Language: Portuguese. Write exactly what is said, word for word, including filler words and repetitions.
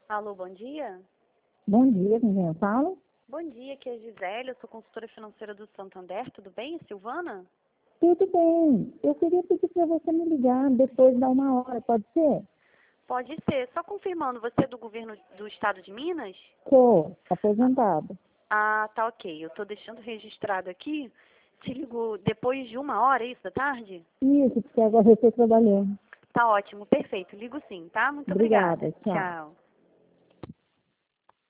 Alô, bom dia? Bom dia, com quem eu falo? Bom dia, aqui é a Gisele, eu sou consultora financeira do Santander, tudo bem? Silvana? Tudo bem. Eu queria pedir para você me ligar depois da uma hora, pode ser? Pode ser. Só confirmando, você é do governo do estado de Minas? Sou aposentado. Ah, tá ok. Eu tô deixando registrado aqui. Te ligo depois de uma hora, é isso, da tarde? Isso, porque agora eu estou trabalhando. Tá ótimo, perfeito. Ligo sim, tá? Muito obrigada. Obrigada, tchau. Tchau.